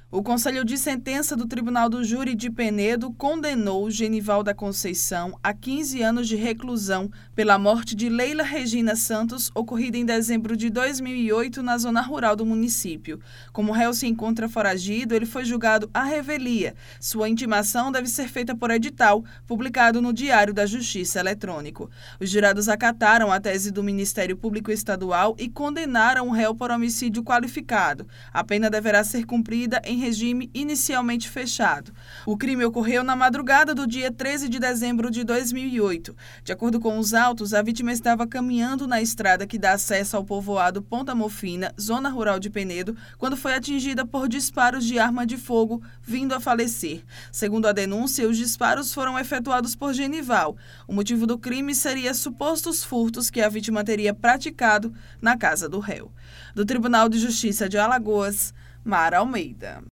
O Conselho de Sentença do Tribunal do Júri de Penedo condenou Genival da Conceição a 15 anos de reclusão pela morte de Leila Regina Santos, ocorrida em dezembro de 2008 na zona rural do município. Como o réu se encontra foragido, ele foi julgado à revelia. Sua intimação deve ser feita por edital, publicado no Diário da Justiça Eletrônico. Os jurados acataram a tese do Ministério Público Estadual e condenaram o réu por homicídio qualificado. A pena deverá ser cumprida em regime inicialmente fechado. O crime ocorreu na madrugada do dia 13 de dezembro de 2008. De acordo com os autos, a vítima estava caminhando na estrada que dá acesso ao povoado Ponta Mofina, zona rural de Penedo, quando foi atingida por disparos de arma de fogo, vindo a falecer. Segundo a denúncia, os disparos foram efetuados por Genival. O motivo do crime seria supostos furtos que a vítima teria praticado na casa do réu. Do Tribunal de Justiça de Alagoas, Mara Almeida.